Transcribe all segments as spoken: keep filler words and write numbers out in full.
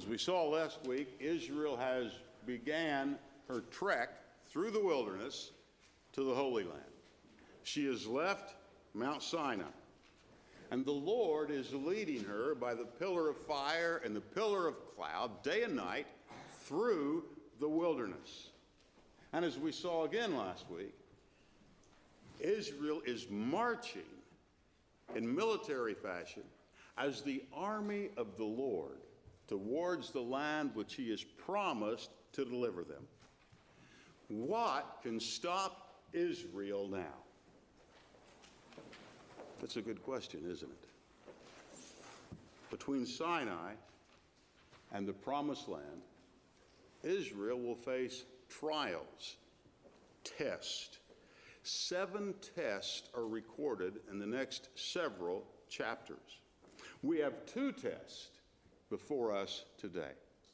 As we saw last week, Israel has began her trek through the wilderness to the Holy Land. She has left Mount Sinai, and the Lord is leading her by the pillar of fire and the pillar of cloud day and night through the wilderness. And as we saw again last week, Israel is marching in military fashion as the army of the Lord towards the land which he has promised to deliver them. What can stop Israel now? That's a good question, isn't it? Between Sinai and the Promised Land, Israel will face trials, tests. Seven tests are recorded in the next several chapters. We have two tests before us today.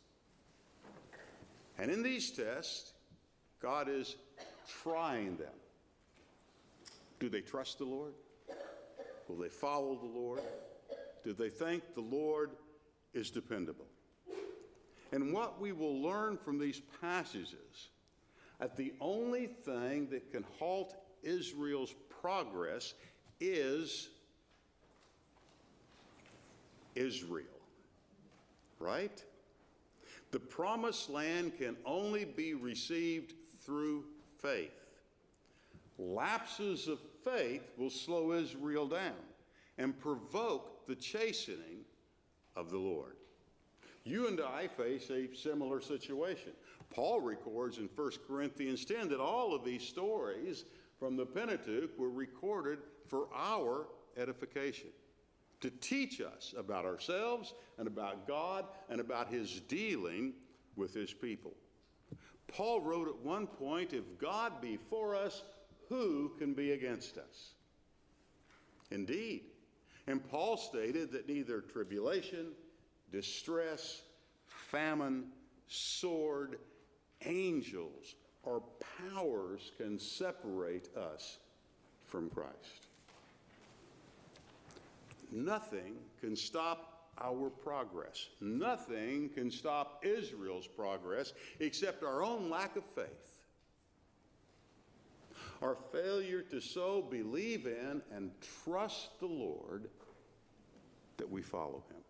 And in these tests, God is trying them. Do they trust the Lord? Will they follow the Lord? Do they think the Lord is dependable? And what we will learn from these passages, that the only thing that can halt Israel's progress is Israel, right? The promised land can only be received through faith. Lapses of faith will slow Israel down and provoke the chastening of the Lord. You and I face a similar situation. Paul records in First Corinthians ten that all of these stories from the Pentateuch were recorded for our edification, to teach us about ourselves and about God and about his dealing with his people. Paul wrote at one point, "If God be for us, who can be against us?" Indeed. And Paul stated that neither tribulation, distress, famine, sword, angels, or powers can separate us from Christ. Nothing can stop our progress. Nothing can stop Israel's progress except our own lack of faith. Our failure to so believe in and trust the Lord that we follow him.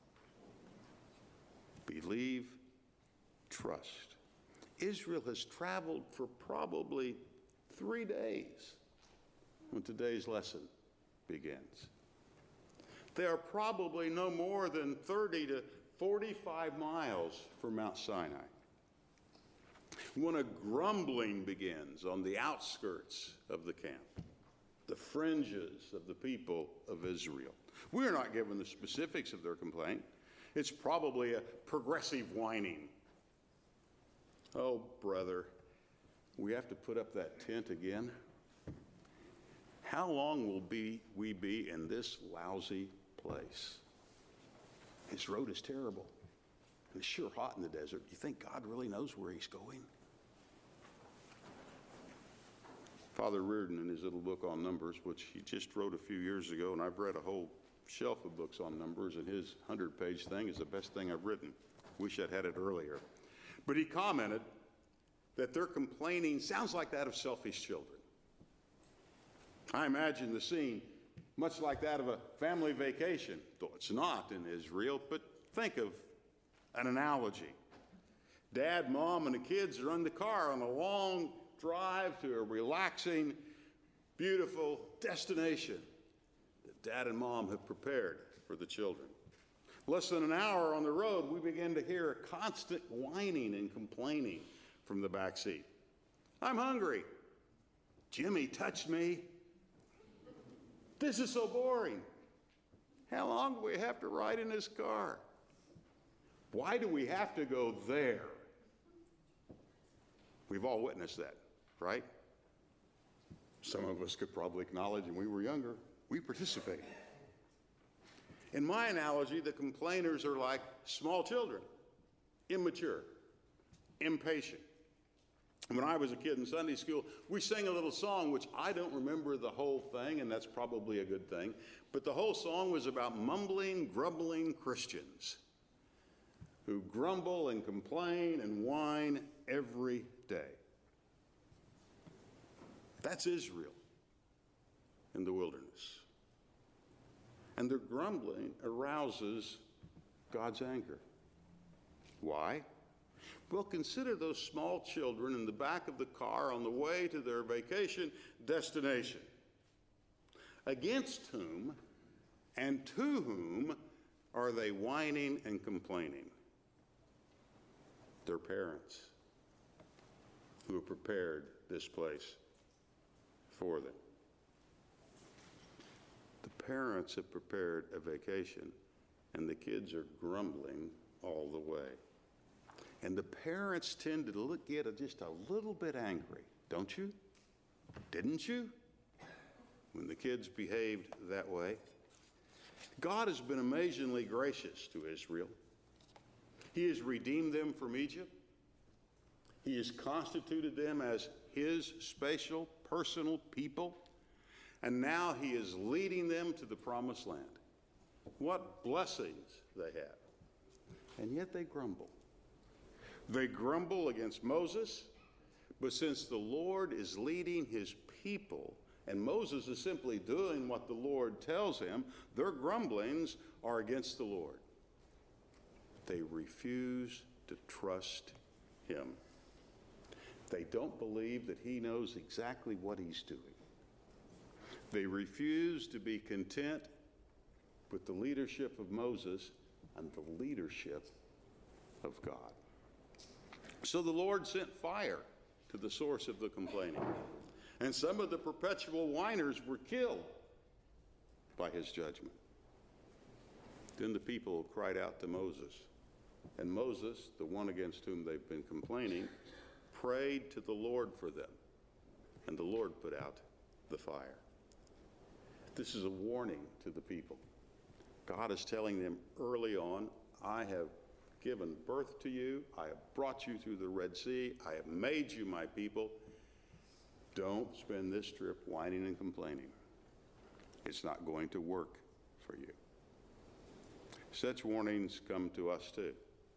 Believe, trust. Israel has traveled for probably three days when today's lesson begins. They are probably no more than thirty to forty-five miles from Mount Sinai when a grumbling begins on the outskirts of the camp, the fringes of the people of Israel. We are not given the specifics of their complaint. It's probably a progressive whining. "Oh, brother, we have to put up that tent again. How long will be, we be in this lousy place? This road is terrible. And it's sure hot in the desert. Do you think God really knows where he's going?" Father Reardon, in his little book on Numbers, which he just wrote a few years ago, and I've read a whole shelf of books on Numbers, and his hundred-page thing is the best thing I've written. Wish I'd had it earlier. But he commented that their complaining sounds like that of selfish children. I imagine the scene much like that of a family vacation, though it's not in Israel, but think of an analogy. Dad, Mom, and the kids are in the car on a long drive to a relaxing, beautiful destination that Dad and Mom have prepared for the children. Less than an hour on the road, we begin to hear a constant whining and complaining from the back seat. "I'm hungry. Jimmy touched me. This is so boring. How long do we have to ride in this car? Why do we have to go there?" We've all witnessed that, right? Some of us could probably acknowledge when we were younger, we participated. In my analogy, the complainers are like small children, immature, impatient. When I was a kid in Sunday school, we sang a little song, which I don't remember the whole thing, and that's probably a good thing. But the whole song was about mumbling, grumbling Christians. who grumble and complain and whine every day. That's Israel in the wilderness. And their grumbling arouses God's anger. Why? Well, consider those small children in the back of the car on the way to their vacation destination, against whom and to whom are they whining and complaining? Their parents, who have prepared this place for them. The parents have prepared a vacation, and the kids are grumbling all the way. And the parents tend to look, get just a little bit angry, don't you? Didn't you? When the kids behaved that way. God has been amazingly gracious to Israel. He has redeemed them from Egypt. He has constituted them as his special, personal people. And now he is leading them to the promised land. What blessings they have. And yet they grumble. They grumble against Moses, but since the Lord is leading his people, and Moses is simply doing what the Lord tells him, their grumblings are against the Lord. They refuse to trust him. They don't believe that he knows exactly what he's doing. They refuse to be content with the leadership of Moses and the leadership of God. So the Lord sent fire to the source of the complaining. And some of the perpetual whiners were killed by his judgment. Then the people cried out to Moses. And Moses, the one against whom they've been complaining, prayed to the Lord for them. And the Lord put out the fire. This is a warning to the people. God is telling them early on, I have given birth to you. I have brought you through the Red Sea. I have made you my people. Don't spend this trip whining and complaining. It's not going to work for you. Such warnings come to us too.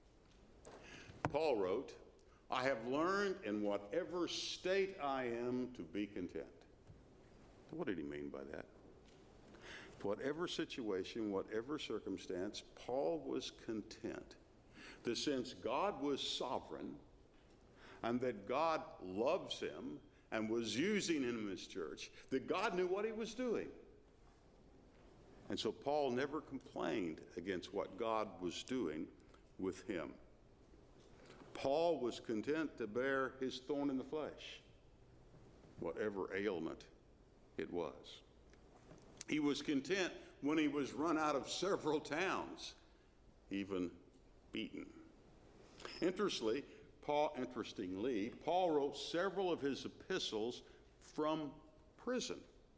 Paul wrote, I have learned in whatever state I am to be content. What did he mean by that? Whatever situation, whatever circumstance, Paul was content that since God was sovereign and that God loves him and was using him in his church, that God knew what he was doing. And so Paul never complained against what God was doing with him. Paul was content to bear his thorn in the flesh, whatever ailment it was. He was content when he was run out of several towns, even beaten. Interestingly, Paul, interestingly, Paul wrote several of his epistles from prison.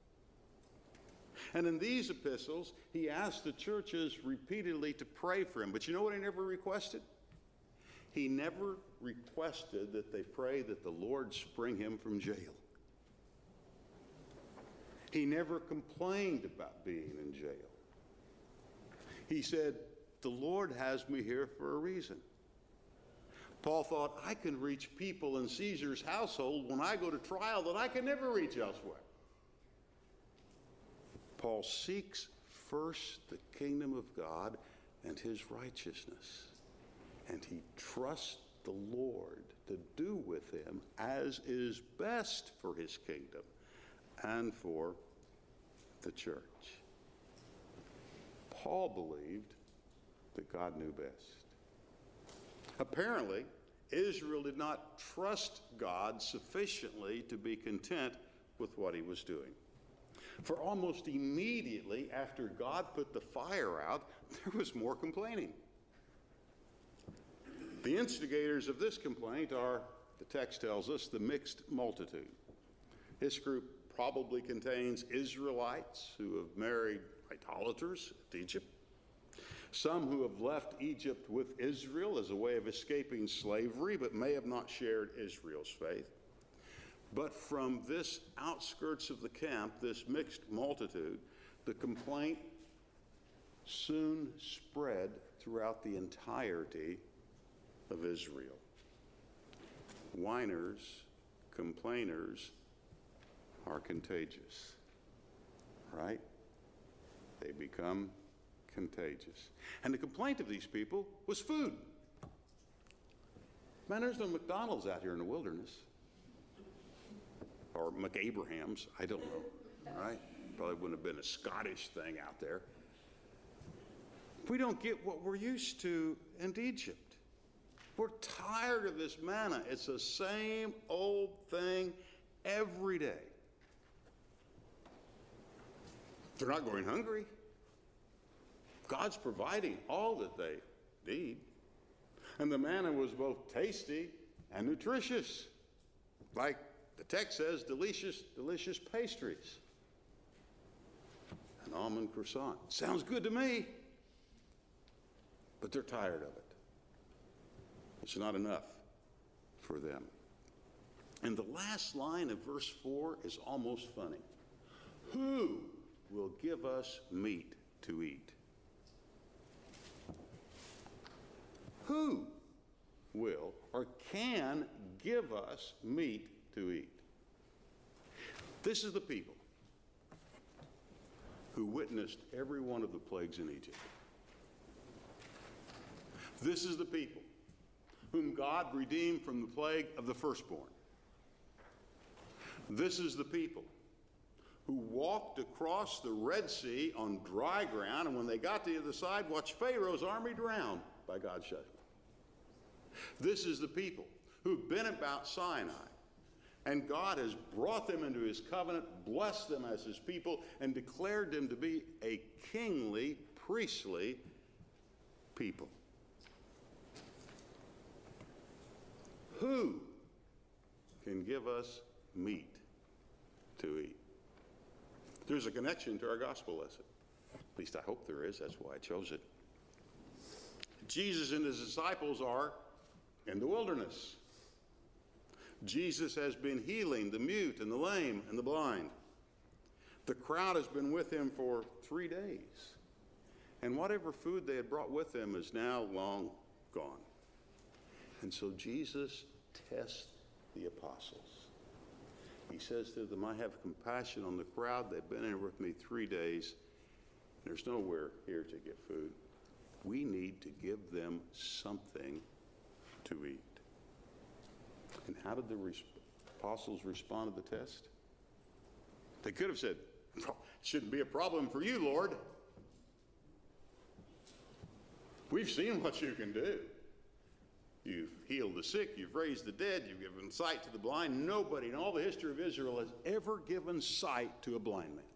And in these epistles, he asked the churches repeatedly to pray for him. But you know what he never requested? He never requested that they pray that the Lord spring him from jail. He never complained about being in jail. He said, the Lord has me here for a reason. Paul thought, I can reach people in Caesar's household when I go to trial that I can never reach elsewhere. Paul seeks first the kingdom of God and his righteousness. And he trusts the Lord to do with him as is best for his kingdom and for the church. Paul believed that God knew best. Apparently, Israel did not trust God sufficiently to be content with what he was doing. For almost immediately after God put the fire out, there was more complaining. The instigators of this complaint are, the text tells us, the mixed multitude. This group probably contains Israelites who have married idolaters at Egypt, some who have left Egypt with Israel as a way of escaping slavery but may have not shared Israel's faith. But from this outskirts of the camp, this mixed multitude, the complaint soon spread throughout the entirety of Israel. Whiners, complainers are contagious, right? They become contagious. And the complaint of these people was food. Man, there's no McDonald's out here in the wilderness. Or McAbraham's, I don't know, right? Probably wouldn't have been a Scottish thing out there. We don't get what we're used to in Egypt. We're tired of this manna. It's the same old thing every day. They're not going hungry. God's providing all that they need. And the manna was both tasty and nutritious. Like the text says, delicious, delicious pastries. An almond croissant. Sounds good to me. But they're tired of it. It's not enough for them. And the last line of verse four is almost funny. Who will give us meat to eat? Who will or can give us meat to eat? This is the people who witnessed every one of the plagues in Egypt. This is the people whom God redeemed from the plague of the firstborn. This is the people who walked across the Red Sea on dry ground, and when they got to the other side, watched Pharaoh's army drown by God's judgment. This is the people who've been about Sinai, and God has brought them into his covenant, blessed them as his people, and declared them to be a kingly, priestly people. Who can give us meat to eat? There's a connection to our gospel lesson. At least I hope there is. That's why I chose it. Jesus and his disciples are in the wilderness. Jesus has been healing the mute and the lame and the blind. The crowd has been with him for three days. And whatever food they had brought with them is now long gone. And so Jesus tests the apostles. He says to them, I have compassion on the crowd. They've been here with me three days. There's nowhere here to get food. We need to give them something to eat. And how did the res- apostles respond to the test? They could have said, well, it shouldn't be a problem for you, Lord. We've seen what you can do. You've healed the sick, you've raised the dead, you've given sight to the blind. Nobody in all the history of Israel has ever given sight to a blind man.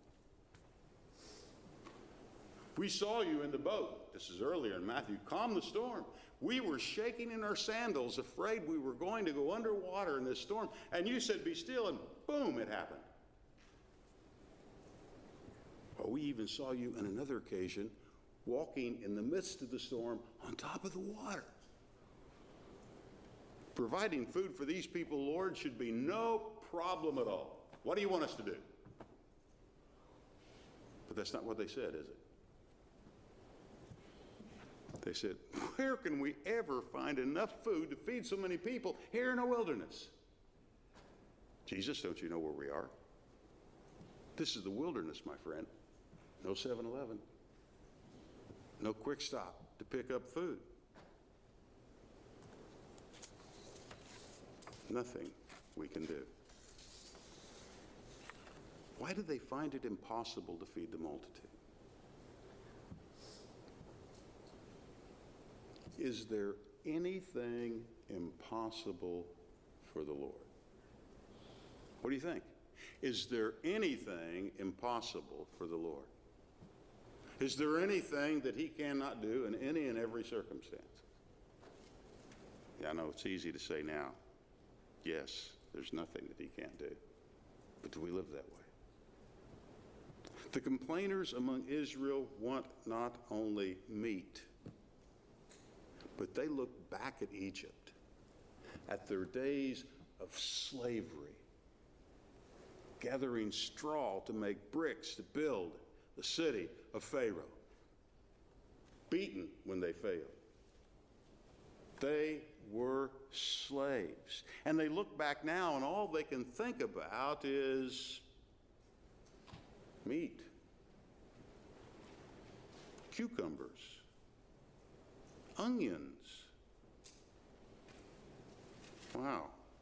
We saw you in the boat, this is earlier in Matthew, calm the storm. We were shaking in our sandals, afraid we were going to go underwater in this storm, and you said, be still, and boom, it happened. Well, we even saw you on another occasion walking in the midst of the storm on top of the water. Providing food for these people, Lord, should be no problem at all. What do you want us to do? But that's not what they said, is it? They said, where can we ever find enough food to feed so many people here in the wilderness? Jesus, don't you know where we are? This is the wilderness, my friend. No seven eleven. No quick stop to pick up food. Nothing we can do. Why do they find it impossible to feed the multitude? Is there anything impossible for the Lord? What do you think? Is there anything impossible for the Lord? Is there anything that he cannot do in any and every circumstance? Yeah, I know it's easy to say now. Yes, there's nothing that he can't do. But do we live that way? The complainers among Israel want not only meat, but they look back at Egypt, at their days of slavery, gathering straw to make bricks to build the city of Pharaoh, beaten when they failed, They were slaves. And they look back now, and all they can think about is meat, cucumbers, onions. Wow.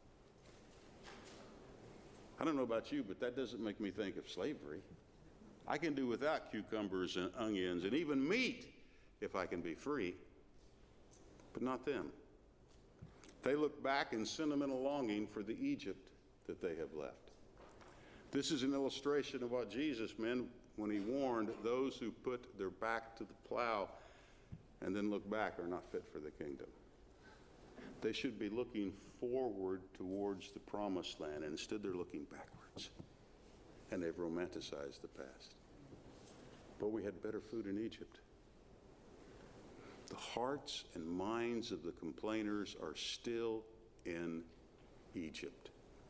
I don't know about you, but that doesn't make me think of slavery. I can do without cucumbers and onions and even meat if I can be free, but not them. They look back in sentimental longing for the Egypt that they have left. This is an illustration of what Jesus meant when he warned those who put their back to the plow and then look back are not fit for the kingdom. They should be looking forward towards the promised land, and instead they're looking backwards. And they've romanticized the past. But we had better food in Egypt. The hearts and minds of the complainers are still in Egypt.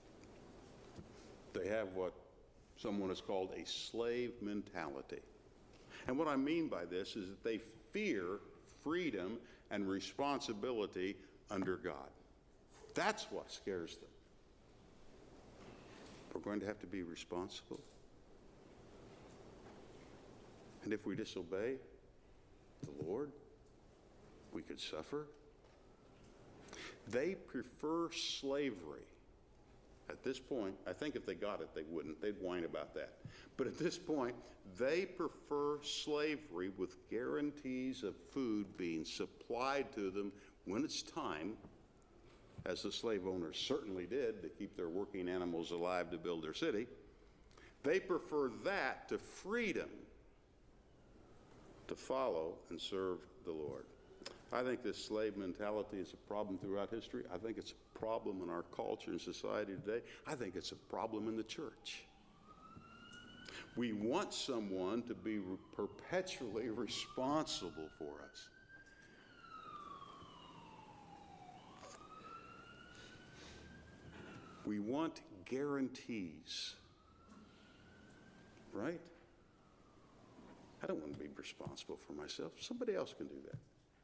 They have what someone has called a slave mentality. And what I mean by this is that they fear freedom and responsibility under God. That's what scares them. We're going to have to be responsible. And if we disobey the Lord, we could suffer. They prefer slavery. At this point, I think if they got it, they wouldn't. They'd whine about that. But at this point, they prefer slavery with guarantees of food being supplied to them when it's time, as the slave owners certainly did to keep their working animals alive to build their city. They prefer that to freedom to follow and serve the Lord. I think this slave mentality is a problem throughout history. I think it's a problem in our culture and society today. I think it's a problem in the church. We want someone to be perpetually responsible for us. We want guarantees, right? I don't want to be responsible for myself. Somebody else can do that.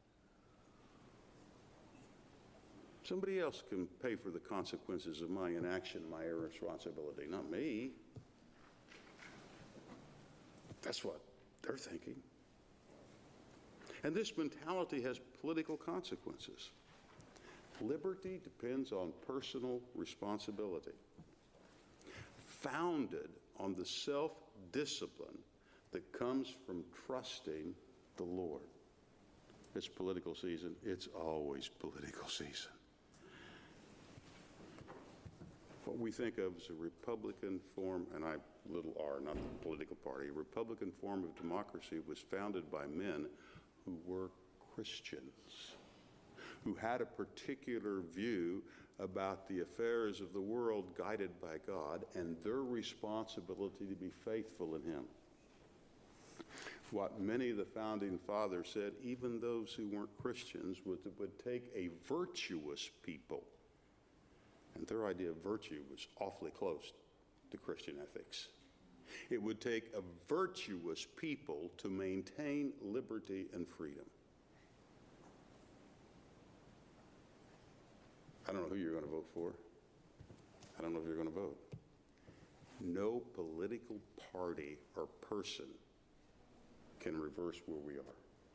Somebody else can pay for the consequences of my inaction, my irresponsibility, not me. That's what they're thinking. And this mentality has political consequences. Liberty depends on personal responsibility, founded on the self-discipline that comes from trusting the Lord. It's political season. It's always political season. What we think of as a Republican form, and I, little r, not the political party, a Republican form of democracy was founded by men who were Christians, who had a particular view about the affairs of the world guided by God and their responsibility to be faithful in Him. What many of the founding fathers said, even those who weren't Christians, would, would take a virtuous people. And their idea of virtue was awfully close to Christian ethics. It would take a virtuous people to maintain liberty and freedom. I don't know who you're going to vote for. I don't know if you're going to vote. No political party or person can reverse where we are.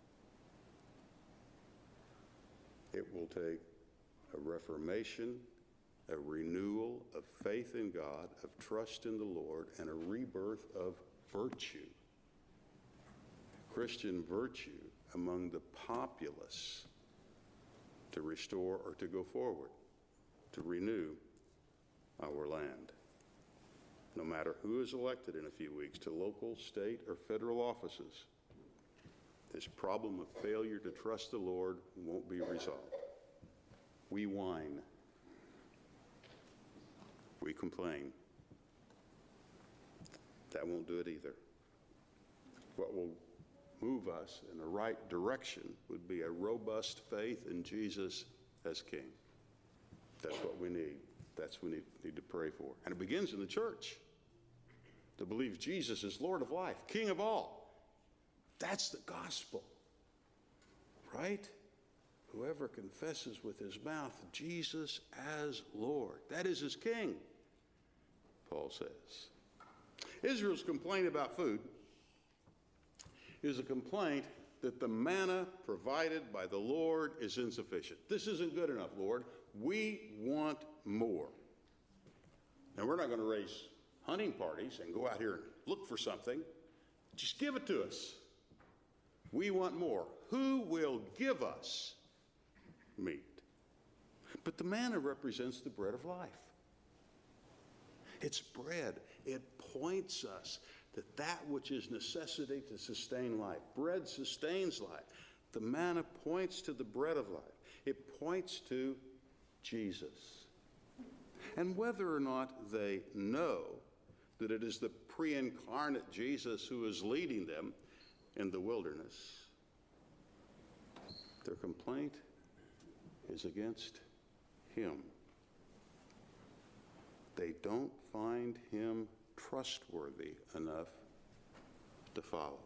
It will take a reformation, a renewal of faith in God, of trust in the Lord, and a rebirth of virtue, Christian virtue among the populace to restore or to go forward, to renew our land. No matter who is elected in a few weeks to local, state, or federal offices, this problem of failure to trust the Lord won't be resolved. We whine. We complain. That won't do it either. What will move us in the right direction would be a robust faith in Jesus as King. That's what we need. That's what we need, need to pray for. And it begins in the church. To believe Jesus is Lord of life, King of all. That's the gospel, right? whoever confesses with his mouth Jesus as Lord, that is, as King, Paul says. Israel's complaint about food is a complaint that the manna provided by the Lord is insufficient. This isn't good enough, Lord. We want more. Now, we're not going to raise hunting parties and go out here and look for something. Just give it to us. We want more. Who will give us meat? But the manna represents the bread of life. It's bread. It points us that that which is necessity to sustain life. Bread sustains life. The manna points to the bread of life. It points to Jesus. And whether or not they know that it is the pre-incarnate Jesus who is leading them in the wilderness, their complaint is against him. They don't find him trustworthy enough to follow.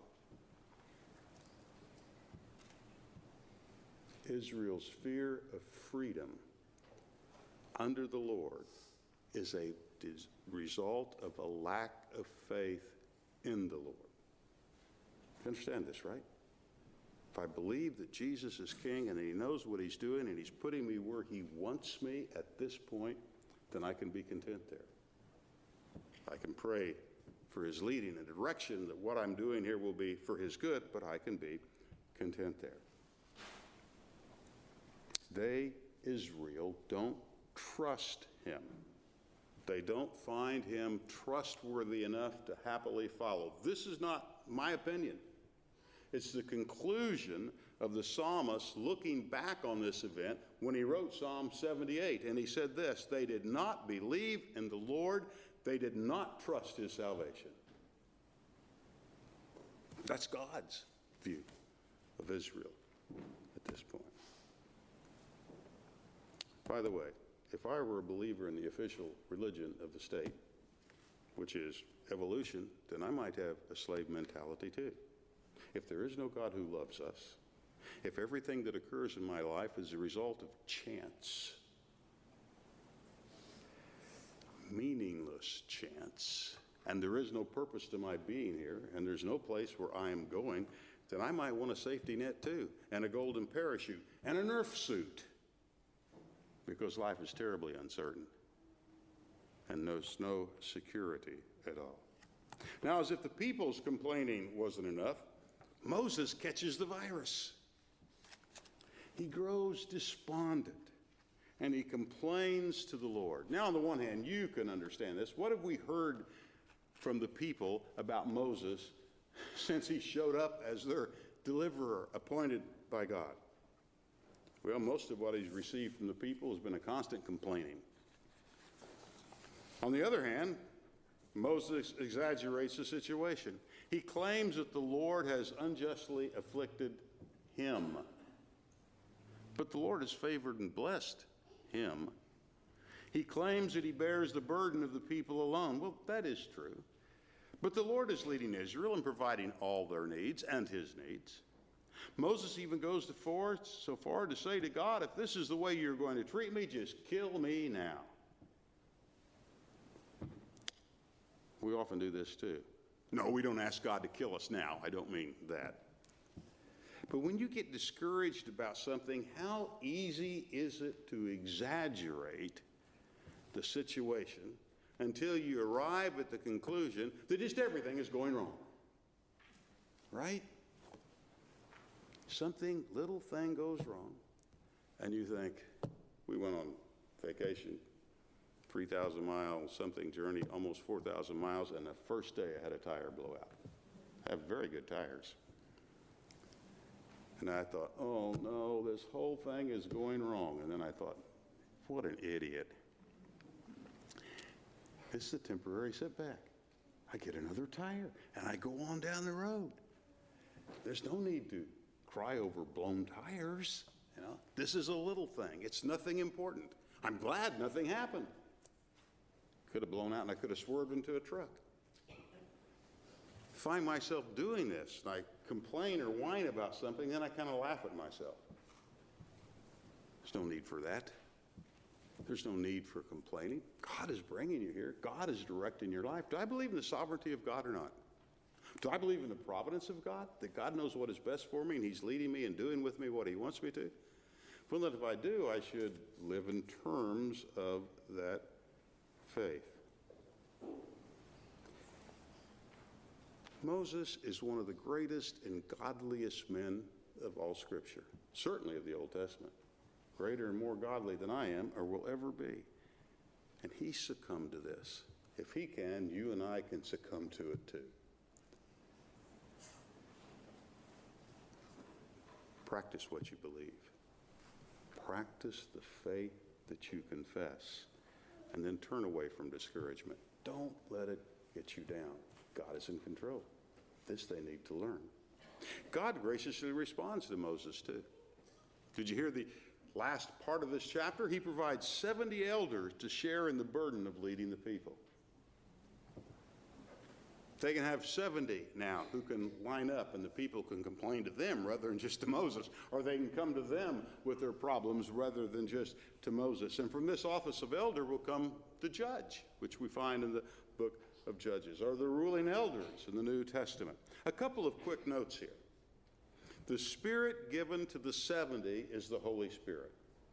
Israel's fear of freedom under the Lord is a result of a lack of faith in the Lord. You understand this, right? If I believe that Jesus is King and he knows what he's doing and he's putting me where he wants me at this point, then I can be content there. I can pray for his leading and direction that what I'm doing here will be for his good, but I can be content there. They, Israel, don't trust him. They don't find him trustworthy enough to happily follow. This is not my opinion. It's the conclusion of the psalmist looking back on this event when he wrote Psalm seventy-eight. And he said this: they did not believe in the Lord. They did not trust his salvation. That's God's view of Israel at this point. By the way, if I were a believer in the official religion of the state, which is evolution, then I might have a slave mentality too. If there is no God who loves us, if everything that occurs in my life is a result of chance, meaningless chance, and there is no purpose to my being here, and there's no place where I am going, then I might want a safety net too, and a golden parachute, and a Nerf suit, because life is terribly uncertain, and there's no security at all. Now, as if the people's complaining wasn't enough, Moses catches the virus. He grows despondent, and he complains to the Lord. Now, on the one hand, you can understand this. What have we heard from the people about Moses since he showed up as their deliverer appointed by God? Well, most of what he's received from the people has been a constant complaining. On the other hand, Moses exaggerates the situation. He claims that the Lord has unjustly afflicted him. But the Lord has favored and blessed him. He claims that he bears the burden of the people alone. Well, that is true. But the Lord is leading Israel and providing all their needs and his needs. Moses even goes to far, so far to say to God, if this is the way you're going to treat me, just kill me now. We often do this too. No, we don't ask God to kill us now. I don't mean that. But when you get discouraged about something, how easy is it to exaggerate the situation until you arrive at the conclusion that just everything is going wrong? Right? Something, little thing goes wrong, and you think, we went on vacation, three thousand miles, something journey, almost four thousand miles, and the first day I had a tire blowout. I have very good tires. And I thought, oh no, this whole thing is going wrong. And then I thought, what an idiot. This is a temporary setback. I get another tire, and I go on down the road. There's no need to cry over blown tires. You know, this is a little thing. It's nothing important. I'm glad nothing happened. Could have blown out and I could have swerved into a truck. Find myself doing this, and I complain or whine about something, then I kind of laugh at myself. There's no need for that. There's no need for complaining. God is bringing you here. God is directing your life. Do I believe in the sovereignty of God or not? Do I believe in the providence of God? That God knows what is best for me and he's leading me and doing with me what he wants me to? Well, then if I do, I should live in terms of that faith. Moses is one of the greatest and godliest men of all Scripture, certainly of the Old Testament. Greater and more godly than I am or will ever be. And he succumbed to this. If he can, you and I can succumb to it too. Practice what you believe. Practice the faith that you confess. And then turn away from discouragement. Don't let it get you down. God is in control. This they need to learn. God graciously responds to Moses too. Did you hear the last part of this chapter? He provides seventy elders to share in the burden of leading the people. They can have seventy now who can line up and the people can complain to them rather than just to Moses. Or they can come to them with their problems rather than just to Moses. And from this office of elder will come the judge, which we find in the book of Judges, or the ruling elders in the New Testament. A couple of quick notes here. The Spirit given to the seventy is the Holy Spirit.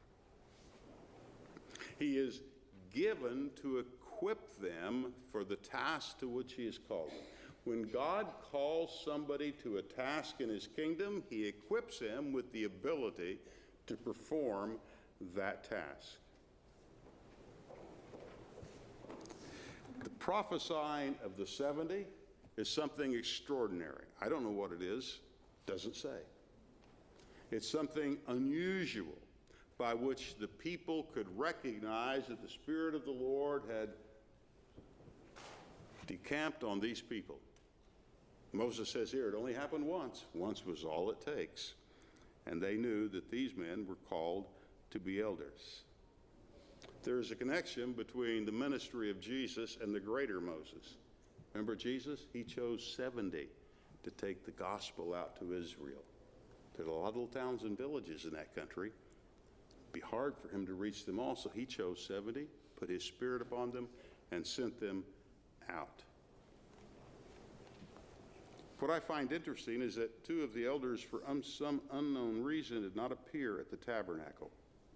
He is given to equip them for the task to which he has called them. When God calls somebody to a task in his kingdom, he equips him with the ability to perform that task. The prophesying of the seventy is something extraordinary. I don't know what it is. Doesn't say. It's something unusual by which the people could recognize that the Spirit of the Lord had decamped on these people. Moses says here, it only happened once. Once was all it takes. And they knew that these men were called to be elders. There is a connection between the ministry of Jesus and the greater Moses. Remember Jesus? He chose seventy to take the gospel out to Israel. There's a lot of little towns and villages in that country. It'd be hard for him to reach them all, so he chose seventy, put his Spirit upon them, and sent them out. What I find interesting is that two of the elders, for um, some unknown reason, did not appear at the tabernacle.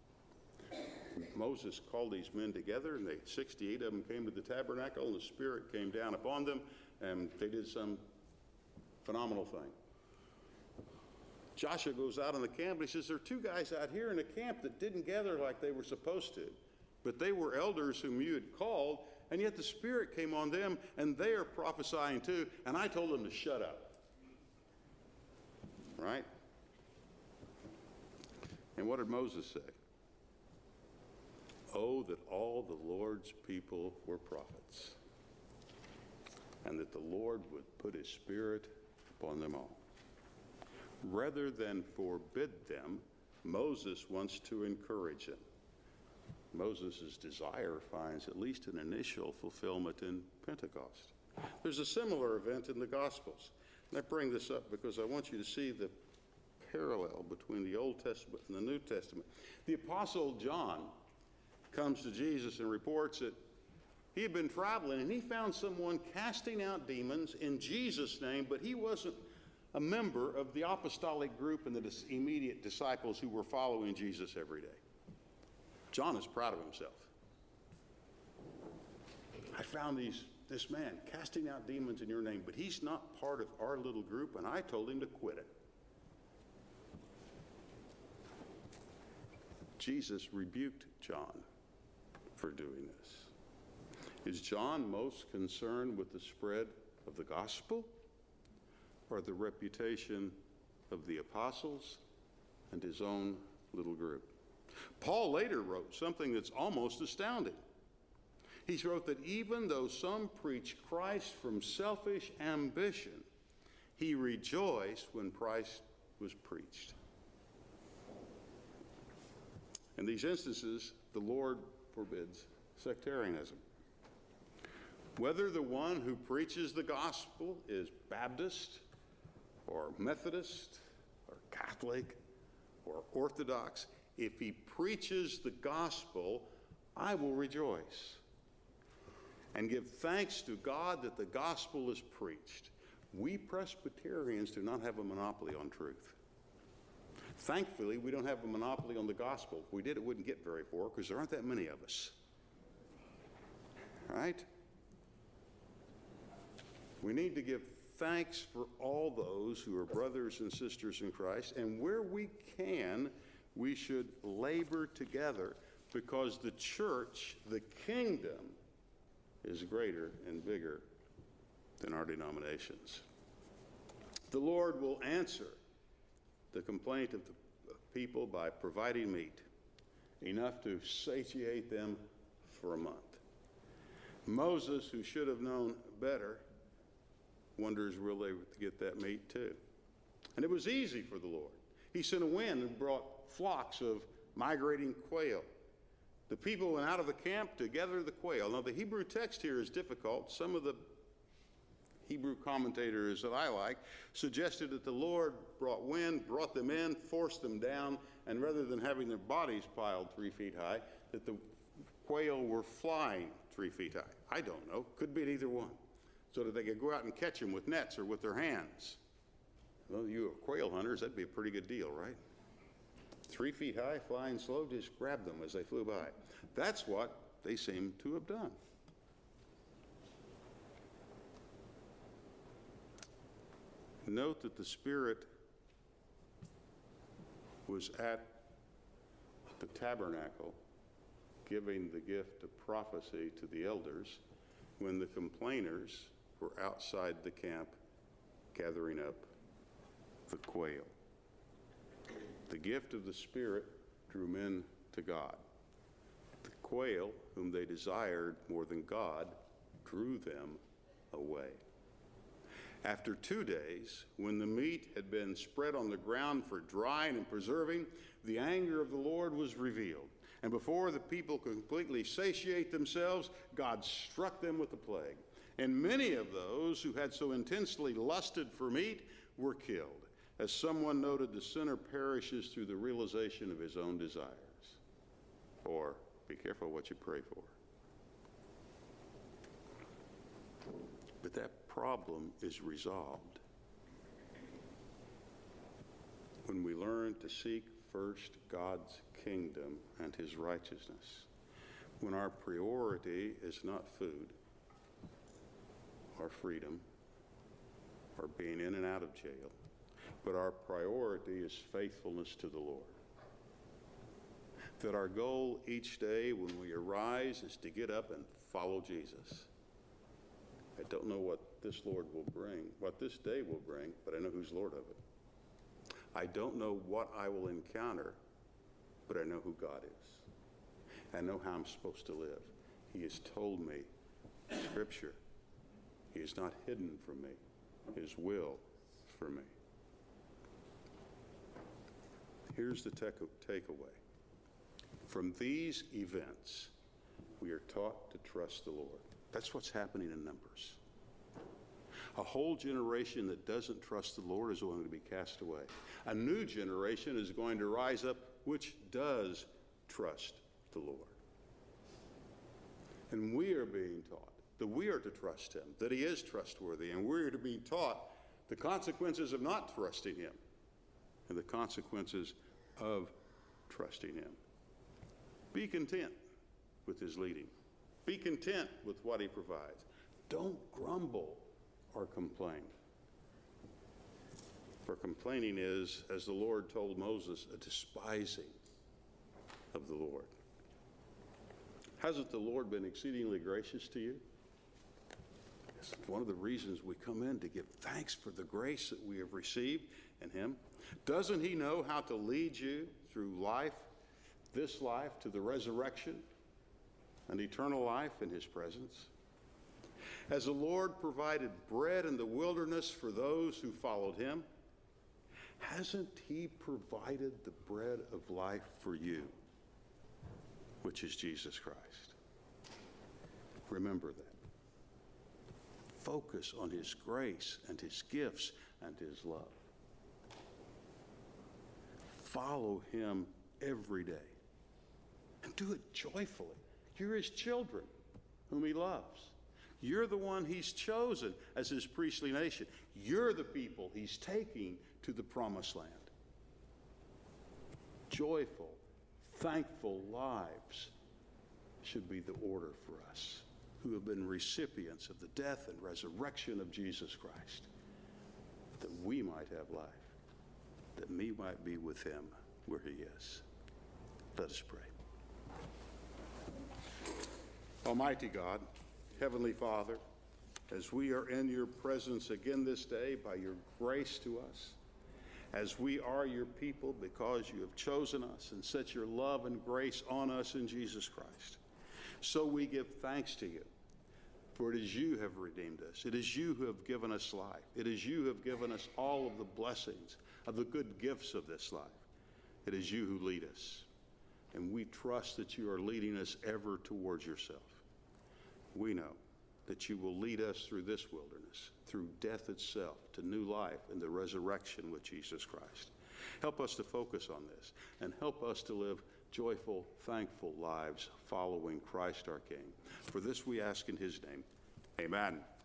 Moses called these men together, and they, sixty-eight of them came to the tabernacle, and the Spirit came down upon them, and they did some phenomenal thing. Joshua goes out in the camp, and he says, there are two guys out here in the camp that didn't gather like they were supposed to, but they were elders whom you had called, and yet the Spirit came on them, and they are prophesying too, and I told them to shut up. Right? And what did Moses say? Oh, that all the Lord's people were prophets, and that the Lord would put his Spirit upon them all. Rather than forbid them, Moses wants to encourage them. Moses' desire finds at least an initial fulfillment in Pentecost. There's a similar event in the Gospels. And I bring this up because I want you to see the parallel between the Old Testament and the New Testament. The Apostle John comes to Jesus and reports that he had been traveling and he found someone casting out demons in Jesus' name, but he wasn't a member of the apostolic group and the dis- immediate disciples who were following Jesus every day. John is proud of himself. I found these, this man casting out demons in your name, but he's not part of our little group, and I told him to quit it. Jesus rebuked John for doing this. Is John most concerned with the spread of the gospel or the reputation of the apostles and his own little group? Paul later wrote something that's almost astounding. He wrote that even though some preach Christ from selfish ambition, he rejoiced when Christ was preached. In these instances, the Lord forbids sectarianism. Whether the one who preaches the gospel is Baptist or Methodist or Catholic or Orthodox, if he preaches the gospel, I will rejoice and give thanks to God that the gospel is preached. We Presbyterians do not have a monopoly on truth. Thankfully, we don't have a monopoly on the gospel. If we did, it wouldn't get very far because there aren't that many of us. Right? We need to give thanks for all those who are brothers and sisters in Christ, and where we can, we should labor together because the church, the kingdom, is greater and bigger than our denominations. The Lord will answer the complaint of the people by providing meat, enough to satiate them for a month. Moses, who should have known better, wonders will they get that meat too. And it was easy for the Lord. He sent a wind and brought flocks of migrating quail. The people went out of the camp to gather the quail. Now, the Hebrew text here is difficult. Some of the Hebrew commentators that I like suggested that the Lord brought wind, brought them in, forced them down, and rather than having their bodies piled three feet high, that the quail were flying three feet high. I don't know. Could be either one. So that they could go out and catch them with nets or with their hands. Well, you are quail hunters, that'd be a pretty good deal, right? Three feet high, flying slow, just grab them as they flew by. That's what they seem to have done. Note that the Spirit was at the tabernacle giving the gift of prophecy to the elders when the complainers were outside the camp gathering up the quail. The gift of the Spirit drew men to God. The quail, whom they desired more than God, drew them away. After two days, when the meat had been spread on the ground for drying and preserving, the anger of the Lord was revealed. And before the people could completely satiate themselves, God struck them with the plague. And many of those who had so intensely lusted for meat were killed. As someone noted, the sinner perishes through the realization of his own desires. Or, be careful what you pray for. But that problem is resolved when we learn to seek first God's kingdom and his righteousness. When our priority is not food or freedom or being in and out of jail, but our priority is faithfulness to the Lord. That our goal each day when we arise is to get up and follow Jesus. I don't know what this Lord will bring, what this day will bring, but I know who's Lord of it. I don't know what I will encounter, but I know who God is. I know how I'm supposed to live. He has told me, Scripture. He is not hidden from me. His will for me. Here's the takeaway. From these events, we are taught to trust the Lord. That's what's happening in Numbers. A whole generation that doesn't trust the Lord is going to be cast away. A new generation is going to rise up which does trust the Lord. And we are being taught that we are to trust him, that he is trustworthy, and we are to be taught the consequences of not trusting him and the consequences of trusting him. Be content with his leading. Be content with what he provides. Don't grumble or complain. For complaining is, as the Lord told Moses, a despising of the Lord. Hasn't the Lord been exceedingly gracious to you? It's one of the reasons we come in to give thanks for the grace that we have received in him. Doesn't he know how to lead you through life, this life, to the resurrection and eternal life in his presence? As the Lord provided bread in the wilderness for those who followed him, hasn't he provided the bread of life for you, which is Jesus Christ? Remember that. Focus on his grace and his gifts and his love. Follow him every day. And do it joyfully. You're his children, whom he loves. You're the one he's chosen as his priestly nation. You're the people he's taking to the promised land. Joyful, thankful lives should be the order for us who have been recipients of the death and resurrection of Jesus Christ, that we might have life, that we might be with him where he is. Let us pray. Almighty God, Heavenly Father, as we are in your presence again this day by your grace to us, as we are your people because you have chosen us and set your love and grace on us in Jesus Christ, so we give thanks to you. For it is you who have redeemed us. It is you who have given us life. It is you who have given us all of the blessings of the good gifts of this life. It is you who lead us. And we trust that you are leading us ever towards yourself. We know that you will lead us through this wilderness, through death itself, to new life and the resurrection with Jesus Christ. Help us to focus on this and help us to live joyful, thankful lives following Christ our King. For this we ask in his name. Amen.